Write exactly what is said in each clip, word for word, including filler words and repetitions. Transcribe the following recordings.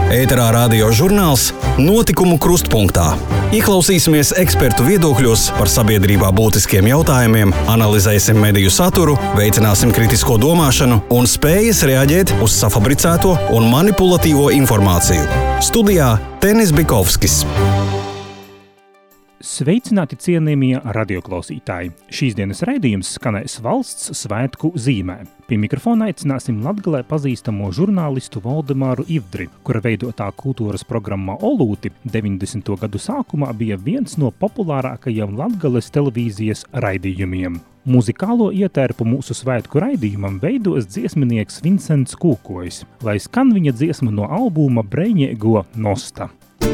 Ēterā radio žurnāls Notikumu krustpunktā. Ieklausīsimies ekspertu viedokļos par sabiedrībā būtiskiem jautājumiem, analizēsim mediju saturu, veicināsim kritisko domāšanu un spējas reaģēt uz safabricēto un manipulatīvo informāciju. Studijā Tenis Bikovskis. Sveicināti cienījamie radioklausītāji! Šīs dienas raidījums skanēs valsts svētku zīmē. Pie mikrofona aicināsim Latgalē pazīstamo žurnālistu Valdemāru Ivdri, kura veidotā kultūras programma Olūti deviņdesmito gadu sākumā bija viens no populārākajiem Latgales televīzijas raidījumiem. Muzikālo ietērpu mūsu svētku raidījumam veidos dziesminieks Vincents Kūkojs, lai skan viņa dziesma no albuma Brejņiego Nosta.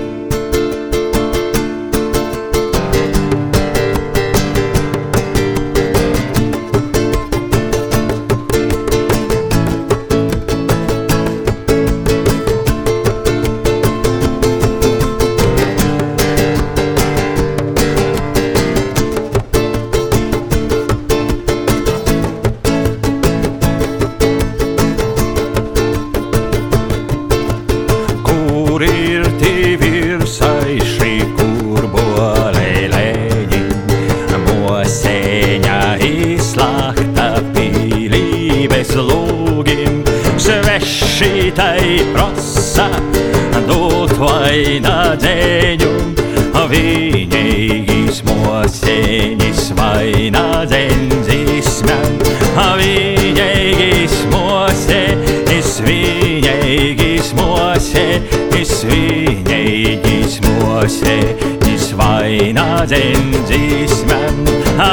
Šitai prosa dot vainadzeņu, viņeigis moseņis vainadzenzismēm, viņeigis moseņis, viņeigis moseņis, viņeigis moseņis vainadzenzismēm.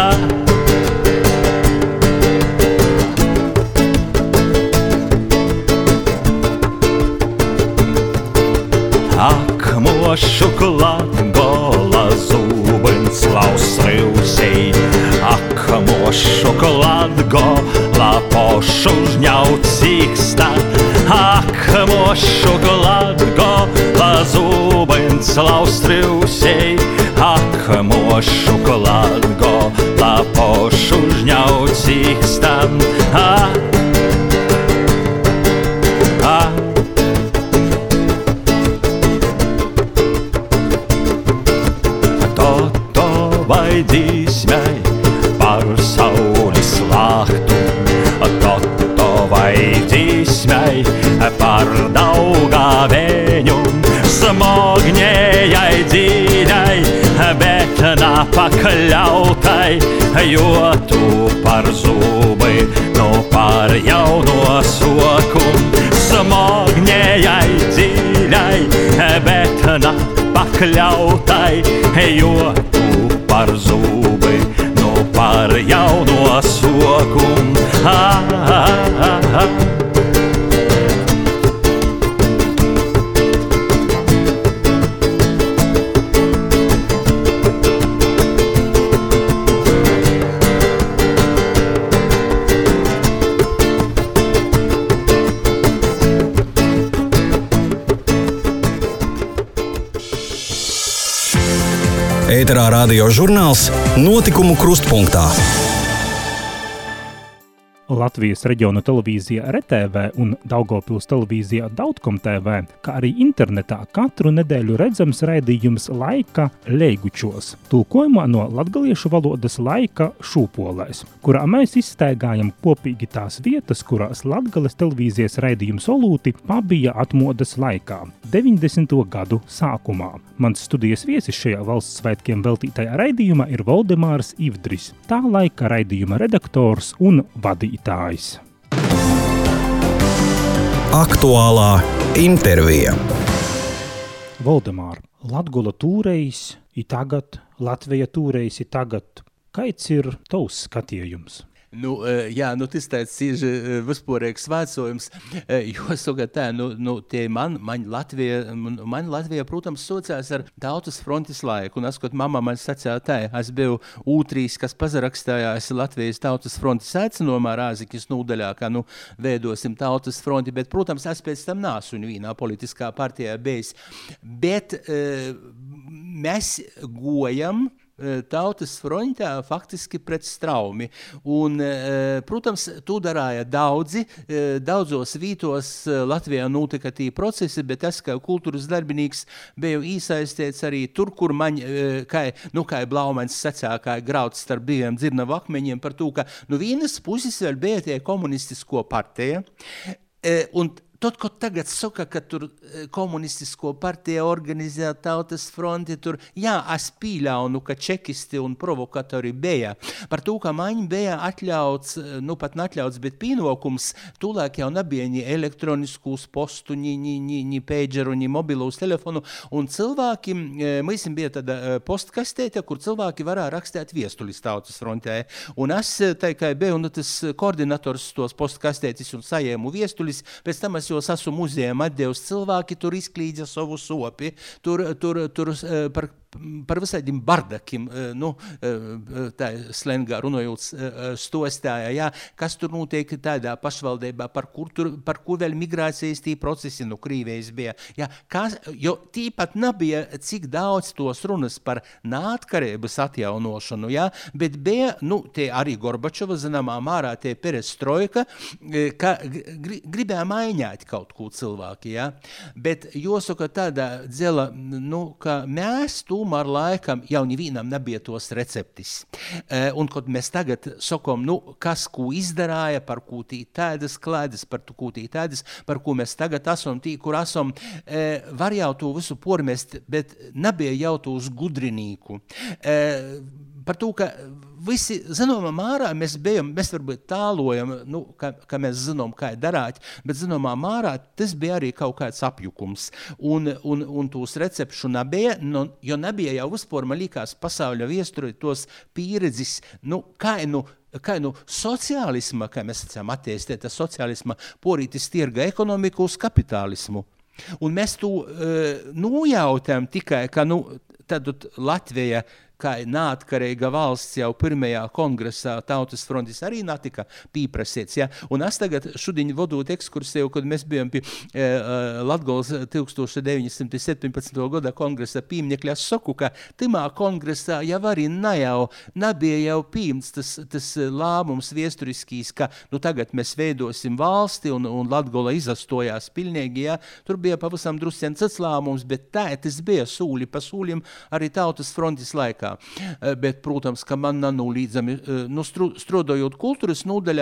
Mošu Latgola zūbens laustrivsei, ak, mošu Latgola pošu žņauts īksta, ak, mošu Latgola zūbens laustrivsei, ak, mošu Latgola pošu žņauts īksta, ak, ak. Vai dzīsmei par sauli slāktu, toto vai dzīsmei par Daugaveņu, smogņējai dzīļai, bet napakļautai, jo tu par zubi, nu par jauno soku, smogņējai dzīļai, bet napakļautai, jo par zubi, nu par jauno soku. Ah, ah, ah, ah. Ēterā radio žurnāls Notikumu krustpunktā. Latvijas reģiona televīzijā R T V un Daugavpils televīzijā Dautkom T V, kā arī internetā katru nedēļu redzams raidījums Laika Leigučos, tulkojumā no latgaliešu valodas Laika šūpolēs, kurā mēs izstaigājam kopīgi tās vietas, kurās Latgales televīzijas raidījums Olūti pabija atmodas laikā, deviņdesmito gadu sākumā. Mans studijas viesis šajā valsts svētkiem veltītajā raidījumā ir Valdemārs Ivdris, tā laika raidījuma redaktors un vadītājs. Aktuālā intervija. Valdemār, Latgola tūrejs ir tagad, Latvija tūrejs ir tagad. Kāds ir tavs skatījums? Nu, jā, nu, tas tāds ir vispārīgs vecojums, jo, saka tā, nu, nu, tie man, man Latvija, man Latvija, protams, sociās ar Tautas frontes laiku, un es, kad mamma man sacīja tā, es biju ūtrīs, kas pazarakstājās Latvijas Tautas frontes aicinājumā Rāzikis nūdaļā, ka, nu, veidosim Tautas fronti, bet, protams, es pēc tam nāsu vienā politiskā partijā bijis, bet uh, mēs gojam tautas frontā faktiski pret straumi. Un, protams, to darāja daudzi, daudzos vītos Latvijā notika tī procesi, bet es kā kultūras darbinīgs biju īsaistīts arī tur, kur man, kā, nu, kā Blaumanis sacā, kā grauds starp diviem dzirnavu akmeņiem par to, ka nu vienas puses vēl bija tie komunistisko partija, un Tot, ko tagad saka, ka tur komunistisko partiju organizē tautas fronti, tur, jā, es pīļaunu, ka čekisti un provokatori bija. Par to, ka man bija atļauts, nu pat neatļauts, bet pīnokums, tūlāk jau nebija ni elektroniskūs postu, ni, ni, ni, ni pageru, ni mobilūs telefonu, un cilvēki, mēs bija tāda postkastēte, kur cilvēki varēja rakstīt viestulis tautas frontē. Un es, tā kā biju, nu, tas koordinators tos postkastētis un sajēmu viestulis, pēc tam es jo esmu muzejam atdevis cilvēki, tur izklīdza savu sopi, tur, tur, tur par, par visādiem bardakiem, nu, tā slengā runājot stostāja, jā, kas tur notiek tādā pašvaldībā, par kur, tur, par kur vēl migrācijas tī procesi no Krīvijas bija. Jā, kas, jo tīpat nebija cik daudz tos runas par neatkarības atjaunošanu, jā, bet bija, nu, tie arī Gorbačova, zināmā mārā, tie perestroika, ka gri, gribēja maiņāt kaut ko cilvēki, ja? Bet jāsaka tādā dzela, nu, ka mēs tomēr laikam jau nevienam nebija tos receptis. E, un, kad mēs tagad sakam, nu, kas ko izdarāja, par ko tī tādas klaidas, par ko tī tādas, par ko mēs tagad esam tī, kur esam, e, var jau to visu pormest, bet nebija jau to uz gudrinīku. E, par to, ka visi, zināmā mārā, mēs bijam, mēs varbūt tālojam, nu, ka, ka mēs zinām, kā darāt, bet zināmā mārā tas bija arī kaut kāds apjukums. Un, un, un tos recepšu nebija, nu, jo nebija jau vispār, man likās, pasauļa viesturē tos pieredzis, nu, kā, nu, kā nu sociālisma, kā mēs sacām attīstīt, sociālisma porītis tirga ekonomiku uz kapitālismu. Un mēs to uh, nojautām tikai, ka, nu, tad Latvija, kā neatkarīga valsts jau pirmajā kongresā tautas frontis arī netika pīprasīts. Ja? Un es tagad šodien vadot ekskursiju, kad mēs bijām pie e, Latgolas tūkstoš deviņi simti septiņpadsmitā gada kongresa pīmņekļa, es saku, ka timā kongresā jau arī ne jau, nebija jau pīmts tas, tas lāmums viesturiskīs, ka nu tagad mēs veidosim valsti un, un Latgola izastojās pilnīgi. Ja? Tur bija pavisam druscien cits lāmums, bet tā tas bija sūli pa sūlim arī tautas frontis laikā. Bet, protams, ka man nanūlīdzami, nu, strodojot kultūras nodaļā,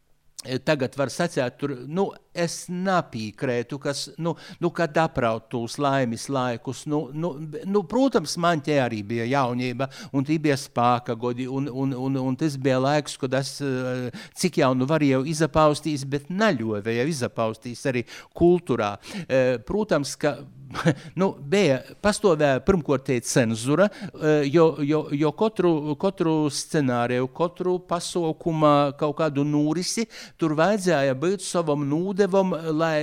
tagad var sacēt, tur, nu, es napīkrētu, kas, nu, nu kad apraut tūs laimis laikus, nu, nu, nu, protams, man te arī bija jaunība, un tī bija spāka godi, un, un, un, un tas bija laiks, kad es, cik jau nu varēju izapaustīs, bet naļovēju izapaustīs arī kultūrā. Protams, ka nu, bija pastāvēja pirmkārt te cenzura, jo, jo, jo katru, katru scenāriju, katru pasaukuma kaut kādu nūrisi, tur vajadzēja būt savam nūdevam, lai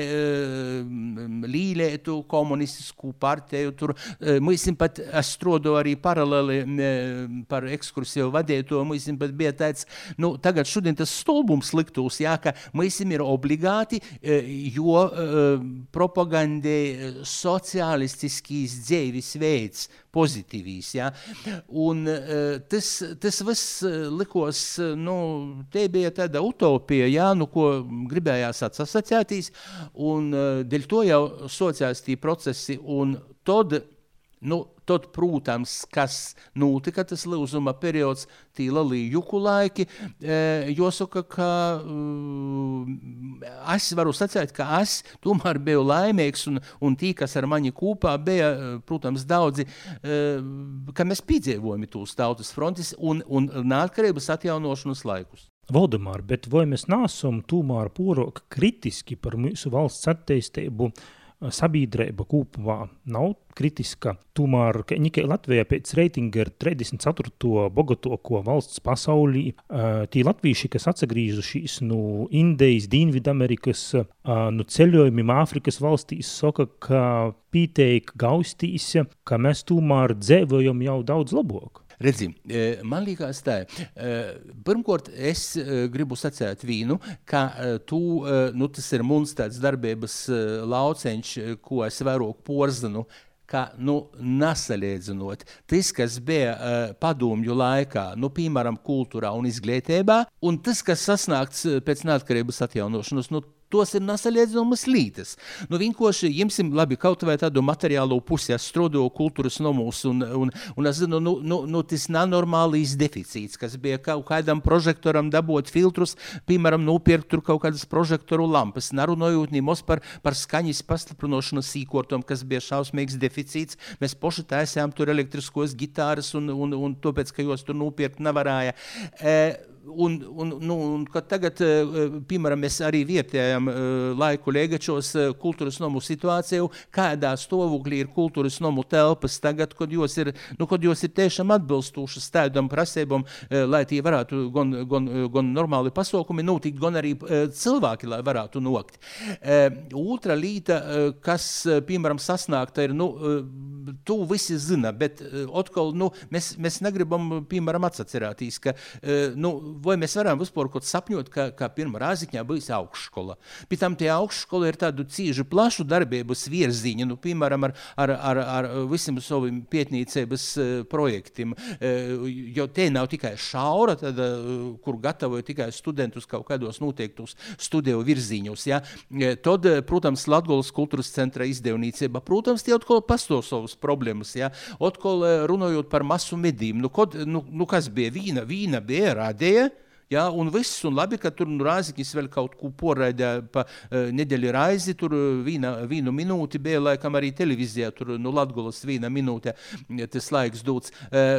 uh, līlētu komunistisku partiju. Tur, uh, mūsim pat, es strodu arī paraleli uh, par ekskursiju vadīto, mūsim pat bija tāds, nu, tagad šodien tas stolbums liktūs, jā, ka mūsim ir obligāti, uh, jo uh, propagandē sociālistiskīs dzēvis veids, pozitīvīs, ja? Un uh, tas, tas viss likos, nu, te bija tāda utopija, ja? Nu, ko gribējās atsasacētīs, un uh, dēļ to jau sociās tī procesi, un tad, nu, tad, protams, kas notika, tas lūzuma periods, tī lalī juku laiki, e, jāsaka, ka e, es varu sacēt, ka es tomēr biju laimīgs, un, un tī, kas ar mani kūpā bija, protams, daudzi, e, ka mēs piedzīvojam tūs tautas frontis un, un neatkarības atjaunošanas laikus. Valdemār, bet vai mēs nesam tomēr pārāk kritiski par mūsu valsts attīstību? Sabiedrība kopumā nav kritiska, tomēr, ka Nikai Latvijā pēc reitinga ir trīsdesmit ceturto bogatoko valsts pasaulī, tī latvīši, kas atsagrīzušies no Indijas, Dienvidamerikas, no ceļojumiem Āfrikas valstīs, saka, ka pīteik gaustīs, ka mēs tomēr dzēvojam jau daudz labāk. Redzi, man liekas tā, pirmkārt, es gribu sacēt vīnu, ka tu, nu, tas ir mums tāds darbības lauceņš, ko es vairāk porzinu, ka, nu, nasaliedzinot, tas, kas bija uh, padomju laikā, nu, piemēram, kultūrā un izglītībā, un tas, kas sasnākts pēc neatkarības atjaunošanas, nu, tos ir nasaliedzinājums lītas. Nu, vienkārši, jimsim, labi, kaut vai tādu materiālo pusi, es strodoju kultūras nomus, un, un, un es zinu, nu, nu, nu, tas nenormālīs deficīts, kas bija kaut kādam prožektoram dabot filtrus, piemēram, nopirkt tur kaut kādas prožektoru lampas, narunojot nimos par, par skaņas pastiprinošanas sīkortom, kas bija šausmīgs deficīts. Mēs poši taisējām tur elektriskos gitāras, un, un, un tāpēc, ka jos tur nopirkt nevarāja. E, Un, un, nu, un kad tagad, piemēram, mēs arī vietējam laiku Liegačos kultūras nomu situāciju, kādā stāvoklī ir kultūras nomu telpas tagad, kad jos ir, nu, kad jos ir tiešām atbilstošas tādam prasībām, lai tie varētu gan, gan, gan normāli pasaukumi notikt, gan arī cilvēki, lai varētu nokt. Otra līta, kas, piemēram, sasnākta ir, nu, tu visi zina, bet otkal, nu, mēs, mēs negribam, piemēram, atsacerētīs, ka, nu, vai mēs varam vispār kaut sapņot, ka, ka pirmā Rāzikņā bijis augšskola. Pēc tam tie augšskola ir tādu cīžu plašu darbības virziņu, nu, piemēram, ar, ar, ar, ar visiem saviem pētniecības projektiem, jo te nav tikai šaura, tad, kur gatavoja tikai studentus kaut kādos noteiktos studiju virziņus, ja. Tad, protams, Latgolas kultūras centra izdevnīcība, protams, tie atkal pastāv savas problēmas, ja. Atkal runājot par masu medīm, nu, kod, nu, nu kas bija vīna, vīna bija rādēja, jā, un viss, un labi, ka tur nu, Rāziknis vēl kaut ko poraidē pa uh, nedēļu raizi, tur vīna, vīnu minūti bija, laikam arī televizijā, tur nu Latgolas vīna minūte, tas laiks dots,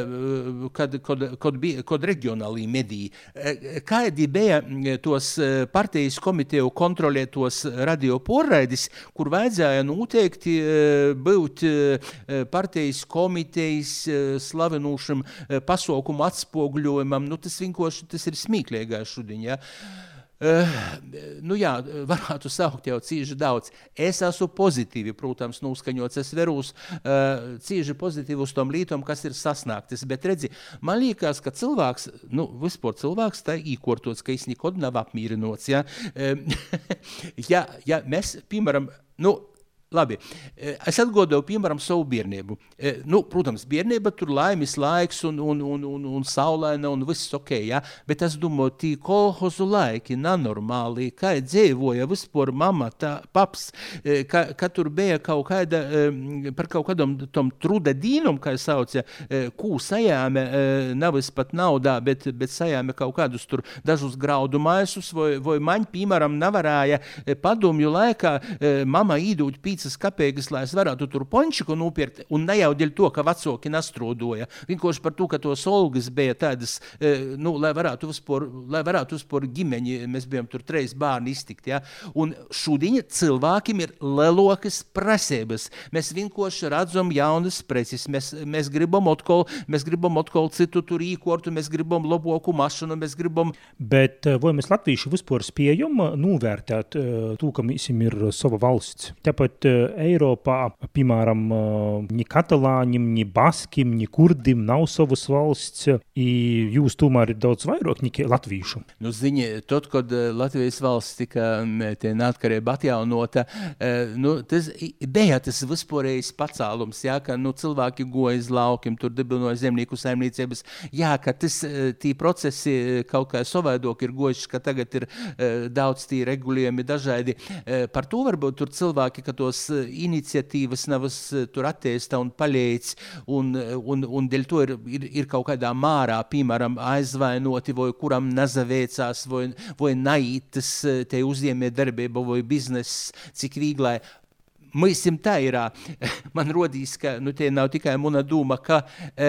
uh, kad, kad, kad, bija, kad regionālī mediji. Uh, kādi bija tos partijas komiteju kontrolētos radio poraidis, kur vajadzēja noteikti uh, būt uh, partijas komitejas uh, slavenūšam uh, pasaukumu atspogļojumam, nu tas vienkārši, tas ir smīgi. Mīklīgā šudiņ, ja. Uh, nu jā, varētu saukt jau cīži daudz. Es esmu pozitīvi, protams, noskaņots, es verūs uh, cīži pozitīvi uz tom lītom, kas ir sasnāktis, bet redzi, man liekas, ka cilvēks, nu, vispār cilvēks tā īkortots, ka es nekod nav apmīrinots, ja. Uh, ja, ja mēs, piemēram, nu, labi, es atgodoju, piemēram, savu bērnību. Nu, protams, bērnība tur laimis laiks un, un, un, un, un saulaina un viss ok, ja? Bet es domāju, tī kolhozu laiki nenormāli, kā dzīvoja vispār mama, tā, paps, ka, ka tur bija kaut kāda, par kaut kādam tom truda dīnum, kā sauca, kū sajāme, navis pat naudā, bet, bet sajāme kaut kādus tur dažus graudu maisus, vai, vai maņ, piemēram, nevarāja padomju laikā mama īdūt pīt kapēgas, lai es varētu tur pončiku nopirkt, un ne jau dēļ to, ka vecāki nastrodoja. Vienkārši par to, ka tos olgas bija tādas, nu, lai varētu vispār, lai varētu vispār ģimeņi, mēs bijām tur treis bērni iztikt, ja. Un šudiņa cilvēkiem ir lelokas prasības. Mēs vienkārši redzam jaunas preces, mēs, mēs gribam atkal, mēs gribam atkal citu tur īkortu, mēs gribam laboku mašanu, mēs gribam... Bet vai mēs latvieši vispār spējam novērtēt to, ka mēs ir sava valsts? Tāpat Eiropā, piemēram, ni katalāņiem, ni baskim, ni kurdim nav savas valsts, i jūs tomēr ir daudz vairāk nekā latvīšu. Nu, zini, tad, kad Latvijas valsts tika tie neatkarība atjaunota, nu, tas bija tas vispārējais pacēlums, jā, ka, nu, cilvēki goja iz laukiem, tur dibinoja zemnieku saimniecības, jā, ka tas, tī procesi kaut kā savādāk ir gojuši, ka tagad ir daudz tī regulējumi dažādi. Par to varbūt tur cilvēki, ka tos iniciatīvas nav tur attīsta un paļēc, un, un, un dēļ to ir, ir, ir kaut kādā mārā, piemēram, aizvainoti, vai kuram nazavēcās, vai, vai naitas te uzņēmē darbība, vai bizness, cik vīglai. Mēs tā ir, man rodīs, ka, nu, tie nav tikai mana doma, ka e,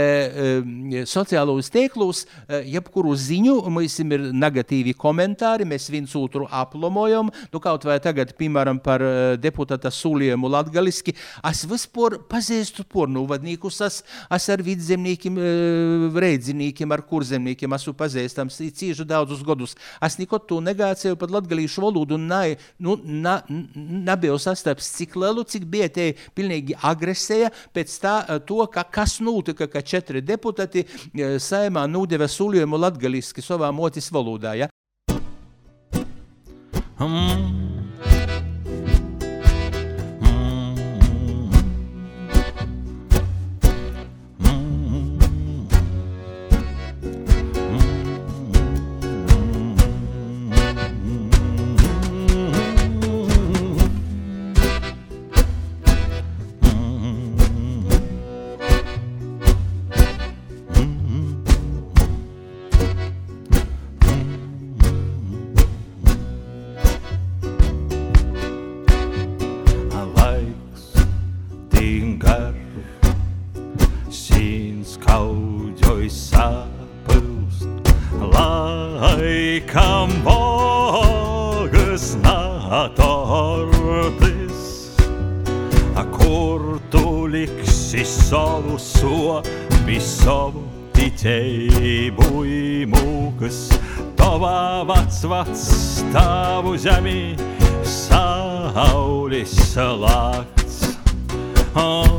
e, sociālos tēklos, e, jebkuru ziņu, mēs ir negatīvi komentāri, mēs viens otru aplomojam, nu, kaut vai tagad, piemēram, par deputāta Suliemu latgaliski, es vispār pazīstu pornuvadnīkus, es, es ar vidzemniekiem, reidzinīkiem, ar kurzemniekiem esmu pazīstams, cīžu daudzus godus. Es neko to negācēju pat latgalīšu valodu, un nai, nu, na, nabiju sastaps cik lielu, cik bija te pilnīgi agresēja pēc tā, to, ka kas notika, ka četri deputati saimā nūdeva Suliemu latgaliski savā motis valodā, ja? Mm. Mm. kam vogas natortis, kur tu liksi savu sobi, savu ticeibu mūkas, tavā vats-vats tavu zemi, saulis lākts. Oh.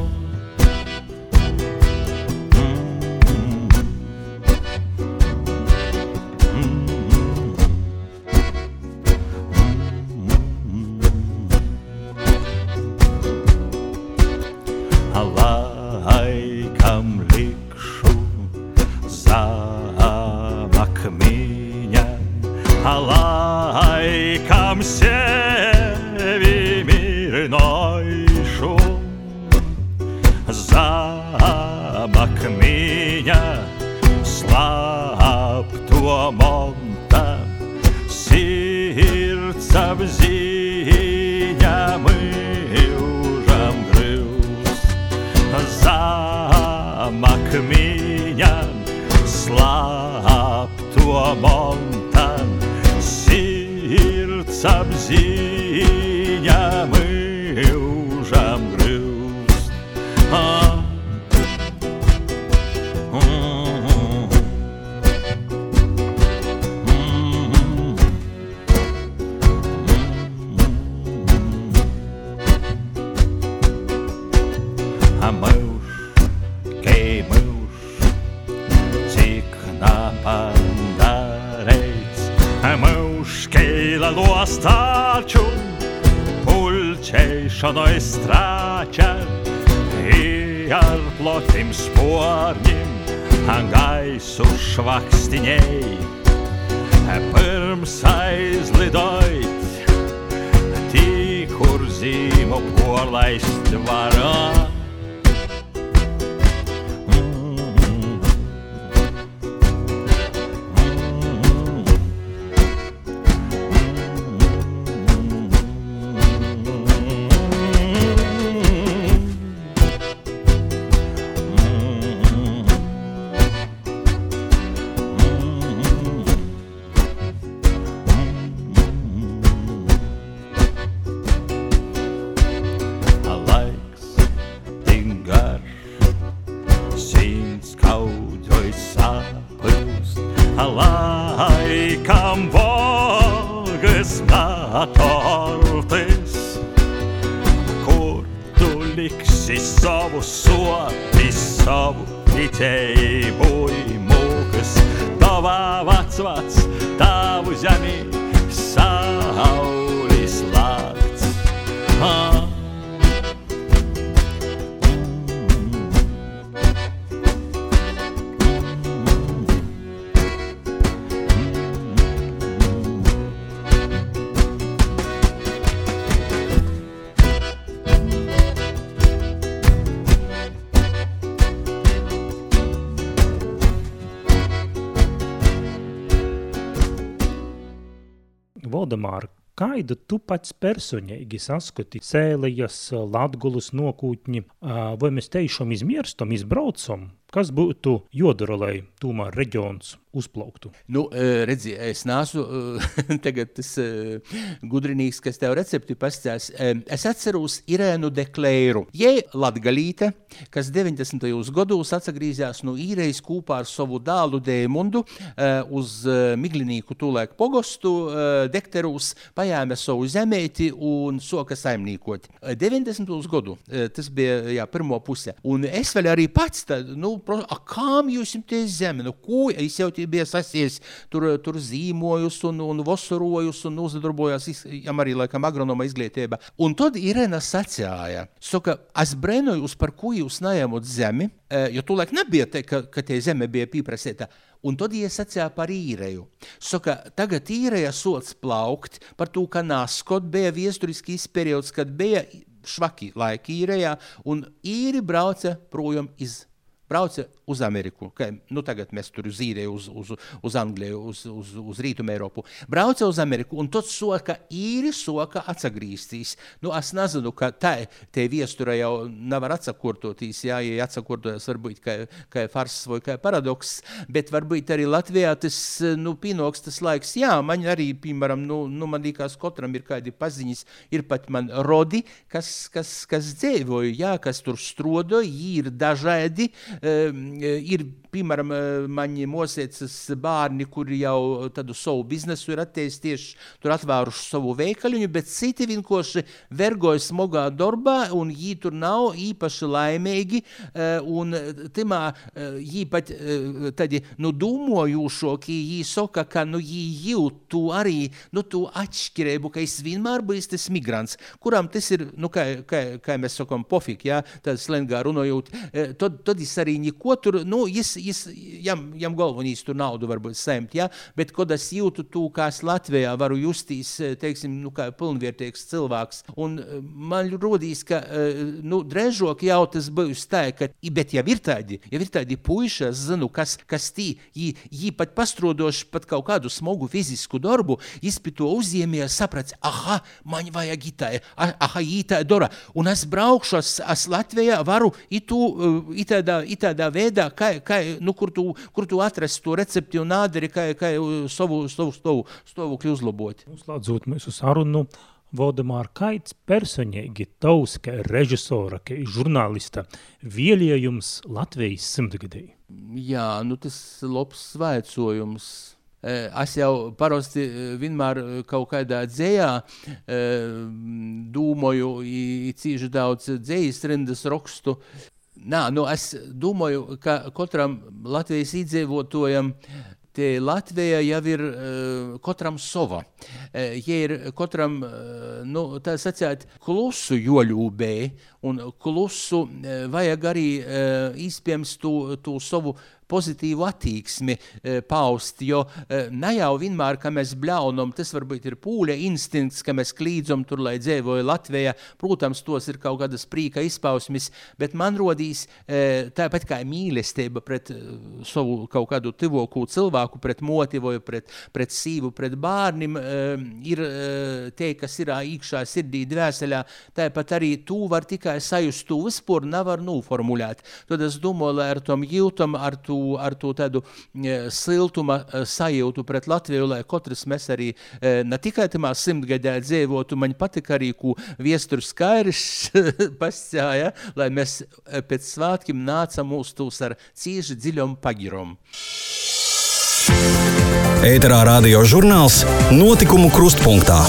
Laikam likšu zamakmiņa, laikam sevi mirnošu. Zamakmiņa, slapto monta, sirds apziņa mūžam grūst. Zamakmiņa, slapto montan, sirds apziņa mūžam grūst. Ah. Lostāču pulčeišanoj strāča I ar plotim sporņim gaisu švakstiņei pirms aizlidojt tī, kur zīmu porlaist varā. Laikam vogas natortis, kur tu liksi savu sobi, savu ticeibu mūkas, tavā vats-vats tavu zemi, saulis lākts. Ah. Valdemār, kaidu tu pats personīgi saskati Sēlijas, Latgulas nokūtņi, vai mēs teišam izmierstam, izbraucam? Kas būtu jodara, lai tomēr reģions uzplauktu? Nu, redzi, es nāsu tagad tas gudrinīgs, kas tev recepti pastās. Es atceros Irēnu Dekleiru. Jei latgalīte, kas deviņdesmitajos gados atsagrīzās no Īrejas kūpā ar savu dālu Deimundu uz Miglinīku tūlēk pogostu, dekterūs pajāme savu zemēti un soka saimnīkot. deviņdesmitajos gadu, tas bija, jā, pirmo puse. Un es vēl arī pats, tā, nu, a kām jūs jums tie zemi? Nu, ko? Es jau tie bija sasies, tur, tur zīmojus un, un vosorojus un uzadarbojās, jām arī laikam agronoma izglītība. Un tad Irena sacēja, saka, es brēnojos, par ko jūs najamot zemi, jo tūlēk nebija te, ka, ka tie zeme bija pīprasēta. Un tad viņa sacēja par Īreju. Saka, tagad Īreja sots plaukt par to, ka naskot bija viesturiskīs periods, kad bija švaki laiki Īrejā, un īri brauca projām iz brauca uz Ameriku, ka, nu tagad mēs tur zīrēju uz, uz, uz Angliju, uz, uz, uz Rītumu Eiropu, brauca uz Ameriku, un tad soka īri soka atsagrīstīs. Nu, es nezinu, ka tā, te viestura jau nevar atsakortotīs, jā, ja atsakortojas varbūt kā, kā fars vai kā paradoks, bet varbūt arī Latvijā tas, nu, pīnoks tas laiks, jā, man arī, piemēram, nu, nu man līkās katram ir kādi paziņas, ir pat man rodi, kas, kas, kas dzēvoja, jā, kas tur strodo, ir dažādi, um, ir, piemēram, mani mosiecas bārni, kuri jau tādu savu biznesu ir atteicis tieši tur atvēruši savu veikaļuņu, bet citi vienkārši vergoja smogā darbā, un jī tur nav īpaši laimīgi, un timā jī pat tādi, nu, dūmojušoki, jī soka, ka, nu, jī jūt tu arī, nu, tu atšķirēbu, ka es vienmēr bijis tas migrants, kuram tas ir, nu, kā, kā, kā mēs sakam, pofik, jā, tā slengā runājot, tad, tad es arī neko tur, nu, es, es, jam, jam galvenīs tur naudu varbūt saimт, jā, bet, kad es jūtu tu, kā es Latvijā varu justīs, teiksim, nu, kā pilnvērtīgs cilvēks, un man rodīs, ka, nu, drežok jau tas būs tā, ka, bet jau ir tādi, jau ir tādi puiši, es zinu, kas, kas tī, jī, jī pat pastrodoši pat kaut kādu smogu fizisku darbu, jis pie to uzņēmēja saprats, aha, man vajag itāja, aha, itāja dora, un es braukšu, es, es Latvijā varu itu, itādā, itādā veidā, kā, kā, nu, kur tu, kur tu atrast to recepti un nādari, kā, kā savu, savu stovu, stāvokli uzlabot. Uzlādzot mūsu sarunu, Valdemār, kāds personīgi tavs, kā režisora, kā žurnālista, vēlējums Latvijas simtgadī? Jā, nu tas labs svaicojums. Es jau parasti vienmēr kaut kādā dzējā dūmoju, i cīži daudz dzējas rindas rakstu. Nā, nu es domāju, ka katram Latvijas iedzīvotājam te Latvija jau ir uh, katram sova. Uh, ja ir katram, uh, nu, tā sacēt, klusu joļūbē, un klusu uh, vajag arī uh, izpiems tu, tu savu pozitīvu attīksmi e, paust, jo e, ne jau vienmēr, ka mēs bļaunam, tas varbūt ir pūļa instinkts, ka mēs klīdzam tur, lai dzēvoja Latvijā, protams, tos ir kaut kādas prīka izpausmis, bet man rodīs e, tāpat kā mīlestība pret e, savu kaut kādu tivokū cilvēku, pret motivoju, pret, pret sīvu, pret bārnim, e, ir e, te, kas ir īkšā sirdī dvēseļā, tāpat arī tu var tikai sajust, tu vispār nevar noformulēt. Tad es domāju, lai ar tom jūtam, ar tu ar to tādu e, siltuma e, sajūtu pret Latviju, lai katrs mēs arī e, ne tikai tamā simtgadā dzīvotu, man patika arī, ko viesturs Kairis pascāja, lai mēs pēc svātkim nācam mūs tūs ar cīži dziļom pagirom. Ēterā radio žurnāls Notikumu krustpunktā.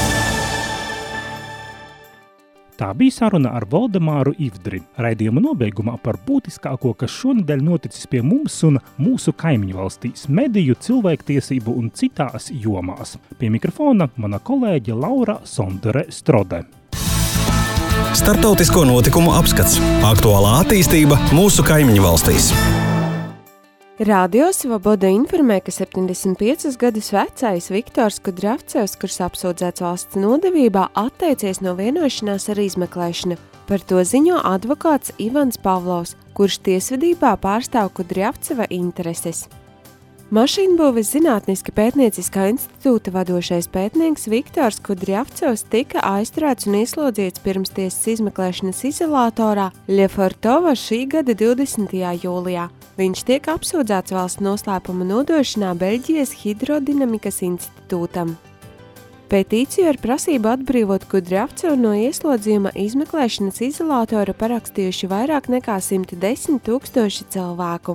Tā bija saruna ar Valdemāru Ivdri. Raidījuma nobeigumā par būtiskāko, kas šonedēļ noticis pie mums un mūsu kaimiņu valstīs, mediju, cilvēktiesību un citās jomās. Pie mikrofona mana kolēģe Laura Sondere Strode. Startautisko notikumu apskats. Aktuālā attīstība mūsu kaimiņu valstīs. Radio Svoboda informē, ka septiņdesmit piecus gadus vecais Viktors Kudriavcevs, kurš apsūdzēts valsts nodevībā, atteicies no vienošanās ar izmeklēšanu. Par to ziņo advokāts Ivans Pavlovs, kurš tiesvedībā pārstāv Kudriavceva intereses. Mašīnbūves zinātniska pētnieciskā institūta vadošais pētnieks Viktors Kudriavcevs tika aizturēts un ieslodzīts pirmstiesas izmeklēšanas izolatorā Ļefortova šī gada divdesmitajā jūlijā. Viņš tiek apsūdzēts valsts noslēpuma nodošanā Beļģijas hidrodinamikas institūtam. Petīciju ar prasību atbrīvot Kudriavcevu no ieslodzījuma izmeklēšanas izolatora parakstījuši vairāk nekā simt desmit tūkstoši cilvēku.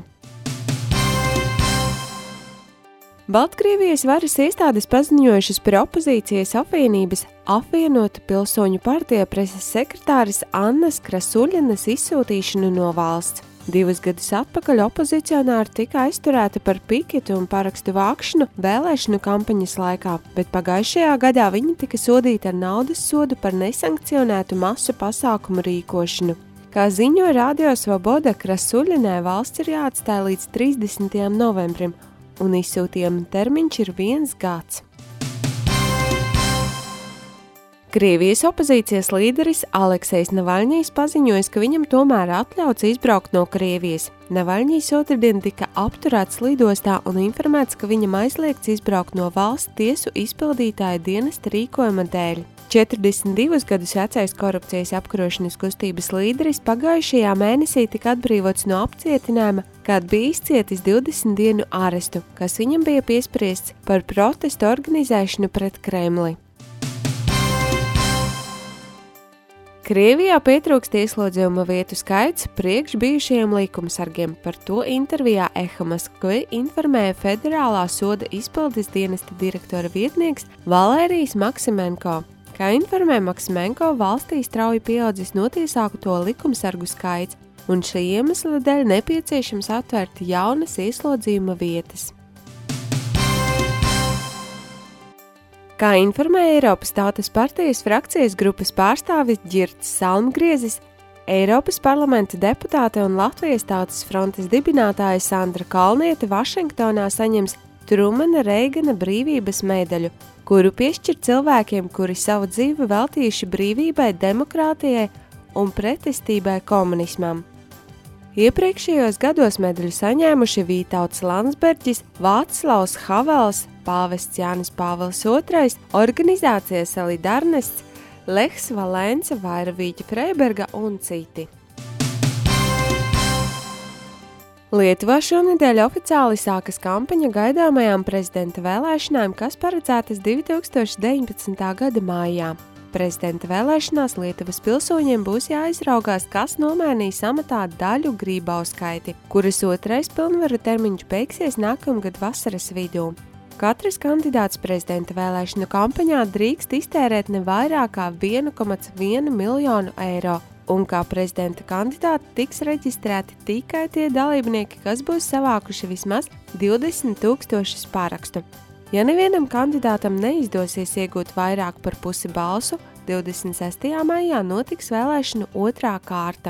Baltkrievijas varas iestādes paziņojušas par opozīcijas apvienības apvienotu pilsoņu partija preses sekretāres Annas Krasuļinas izsūtīšanu no valsts. Divus gadus atpakaļ opozicionāri tika aizturēti par piketu un parakstu vākšanu vēlēšanu kampaņas laikā, bet pagājušajā gadā viņi tika sodīti ar naudas sodu par nesankcionētu masu pasākumu rīkošanu. Kā ziņo Radio Svoboda, Krasuļinai valsts ir jāatstāj līdz trīsdesmitajam novembrim, un izsūtījuma termiņš ir viens gads. Krievijas opozīcijas līderis Aleksejs Navaļņijs paziņoja, ka viņam tomēr atļauts izbraukt no Krievijas. Navaļņijs otrdien tika apturēts lidostā un informēts, ka viņam aizliegts izbraukt no valsts tiesu izpildītāja dienesta rīkojuma dēļ. četrdesmit divus gadus vecais korupcijas apkarošanas kustības līderis pagājušajā mēnesī tika atbrīvots no apcietinājuma, kad bija izcietis divdesmit dienu arestu, kas viņam bija piespriests par protestu organizēšanu pret Kremli. Krievijā pietrūkst ieslodzījuma vietu skaits priekš bijušajiem likumsargiem. Par to intervijā Eha Moskva informēja federālā soda izpildes dienesta direktora vietnieks Valērijas Maksimenko. Kā informē Maksimenko, valstī strauji pieaudzis notiesāto likumsargu skaits, un šī iemesla dēļ nepieciešams atvērt jaunas ieslodzījuma vietas. Kā informēja Eiropas Tautas partijas frakcijas grupas pārstāvis Ģirds Salmgriezis, Eiropas parlamenta deputāte un Latvijas Tautas frontes dibinātāja Sandra Kalniete Vašingtonā saņems Trumana Reigana brīvības medaļu, kuru piešķir cilvēkiem, kuri savu dzīvi veltījuši brīvībai, demokrātijai un pretestībai komunismam. Iepriekšējos gados medaļu saņēmuši Vītauts Landsberģis, Vāclavs Havels, pāvests Jānis Pāvils otrais, organizācija Solidarnests, Lehs Valence, Vairavīķa Freiberga un citi. Lietuvā šonedēļ oficiāli sākas kampaņa gaidāmajām prezidenta vēlēšanām, kas paredzētas divi tūkstoši deviņpadsmitā gada mājā. Prezidenta vēlēšanās Lietuvas pilsoņiem būs jāizraugās, kas nomainīs amatā Daļu Grībauskaiti, kuras otrais pilnvaru termiņš beigsies nākamgad vasaras vidū. Katrs kandidāts prezidenta vēlēšanu kampaņā drīkst iztērēt ne vairāk kā vienu komatu vienu miljonu eiro, un kā prezidenta kandidāti tiks reģistrēti tikai tie dalībnieki, kas būs savākuši vismaz divdesmit tūkstošus parakstu. Ja nevienam kandidātam neizdosies iegūt vairāk par pusi balsu, divdesmit sestajā maijā notiks vēlēšanu otrā kārta.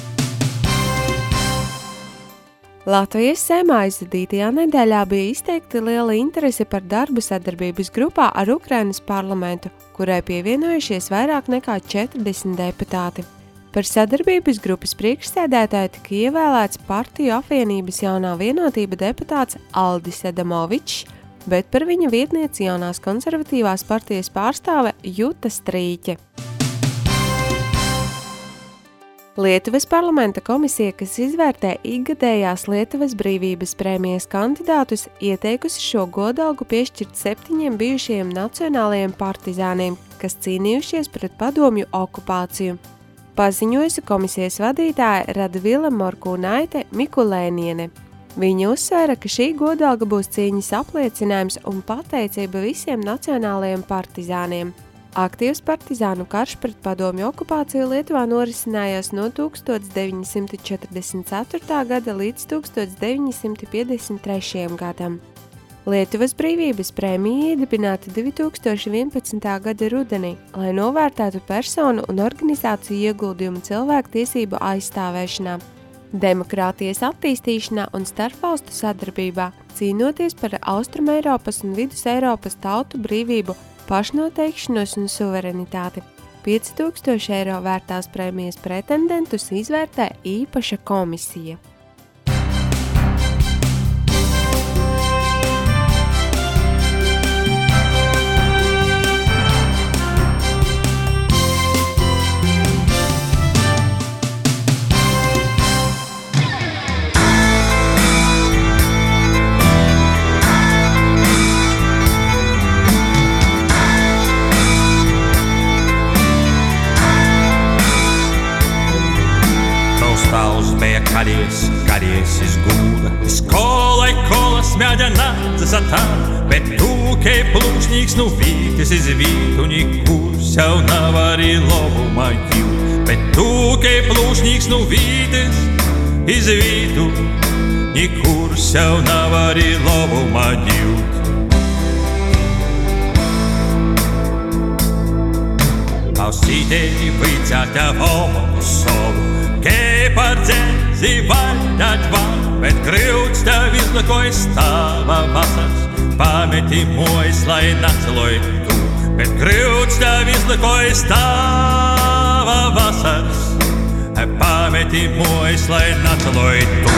Latvijas Saeimā aizvadītajā nedēļā bija izteikti liela interese par darbu sadarbības grupā ar Ukrainas parlamentu, kurai pievienojušies vairāk nekā četrdesmit deputāti. Par sadarbības grupas priekšsēdētāju tika ievēlēts Partiju apvienības jaunā vienotība deputāts Aldis Adamovičs, bet par viņa vietnieci jaunās konservatīvās partijas pārstāve Juta Strīķe. Lietuvas parlamenta komisija, kas izvērtē ikgadējās Lietuvas brīvības prēmijas kandidātus, ieteikusi šo godalgu piešķirt septiņiem bijušajiem nacionālajiem partizāniem, kas cīnījušies pret padomju okupāciju. Paziņojusi komisijas vadītāja Radvila Morkūnaite Mikulēniene. Viņa uzsvēra, ka šī godalga būs cīņas apliecinājums un pateicība visiem nacionālajiem partizāniem. Aktīvs partizānu karš pret padomju okupāciju Lietuvā norisinājās no tūkstoš deviņi simti četrdesmit ceturtā gada līdz tūkstoš deviņi simti piecdesmit trešajam gadam. Lietuvas brīvības prēmija iedibināta divi tūkstoši vienpadsmitā gada rudenī, lai novērtētu personu un organizāciju ieguldījumu cilvēktiesību aizstāvēšanā, demokrātijas attīstīšanā un starpvalstu sadarbībā, cīnoties par Austrumeiropas un Vidus Eiropas tautu brīvību, pašnoteikšanos un suverenitāti. pieci tūkstoši eiro vērtās prēmijas pretendentus izvērtē īpaša komisija. Karies, karies izgūda, skolai kolas mēģina zasatā, bet tu, kei plūšņīgs nu vītis izvītu, nikur sev nav arī lobumā jūt. Bet tu, kei plūšņīgs nu vītis izvītu, nikur sev nav arī lobumā jūt. Pausītēji vīcātā homo sovu, kei par dzēzi vaļņāt var, bet kryuts tev izlakojas tava vasars, pameti mojas, lai naceloj tu, bet grūts tev izlikojas tava vasars, pameti mojas, lai nataloj tu.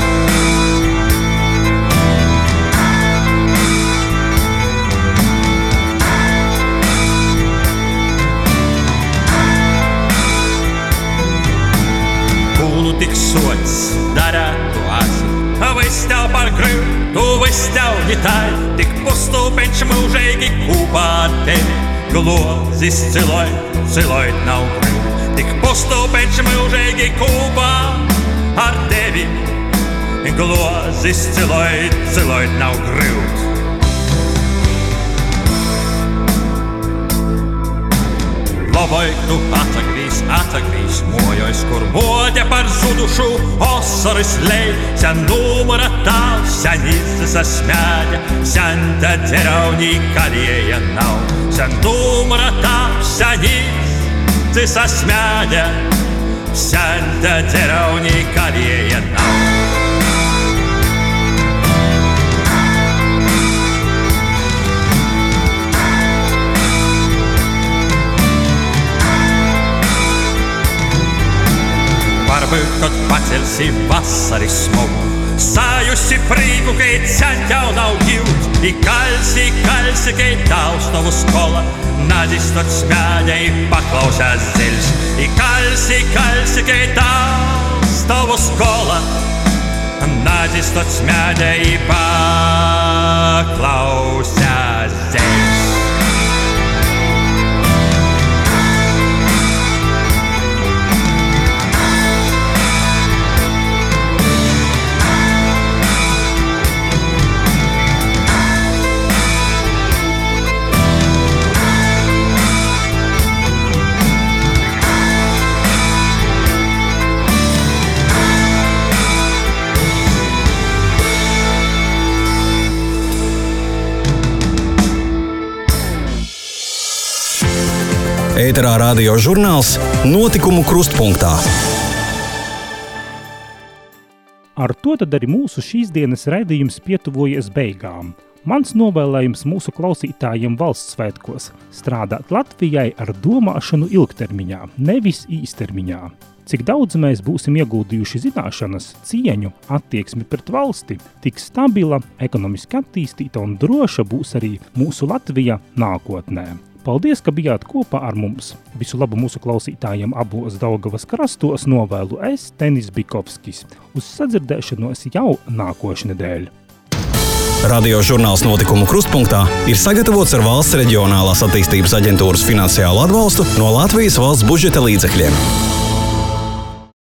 Kūnu tik sots darētu asi, viss tev par grūtu, viss tev ģitāri, tik pustūpeņš mūžīgi kūpā ar tevi, glozis cilojt, cilojt nav grūti, tik pustūpeņš mūžīgi kūpā ar tevi, glozis cilojt, cilojt nav grūti. Loboj, tu atagrīs, atagrīs, mojojs, kur moģa par zudušu osaris lej, sen numara tāv, sen izsa smēģa, sen ta dzeraunī kalieja nav, sen numara tāv, sen izsa smēģa, sen ta dzeraunī kalieja nav. Varbūt, kad pacelsi vasaris smogu, sajusi prīku, kai sen jau nav jūts, I kalsi, kalsi, kai taustovu skola, nazistot smēģa, I paklausās zeļs. I kalsi, kalsi, kai taustovu skola, nazistot smēģa, I paklausās zeļs. Ēterā radio žurnāls Notikumu krustpunktā. Ar to tad arī mūsu šīs dienas raidījums pietuvojas beigām. Mans novēlējums mūsu klausītājiem valsts svētkos – strādāt Latvijai ar domāšanu ilgtermiņā, nevis īstermiņā. Cik daudz mēs būsim ieguldījuši zināšanas, cieņu, attieksmi pret valsti, tik stabila, ekonomiski attīstīta un droša būs arī mūsu Latvija nākotnē. Paldies, ka bijāt kopā ar mums. Visu labu mūsu klausītājiem abos Daugavas krastos novēlu es, Tenis Bikovskis. Uz sadzirdēšanos jau nākošnedēļ. Radio žurnāls Notikumu krustpunktā ir sagatavots ar Valsts reģionālās attīstības aģentūras finansiālu atbalstu no Latvijas valsts budžeta līdzekļiem.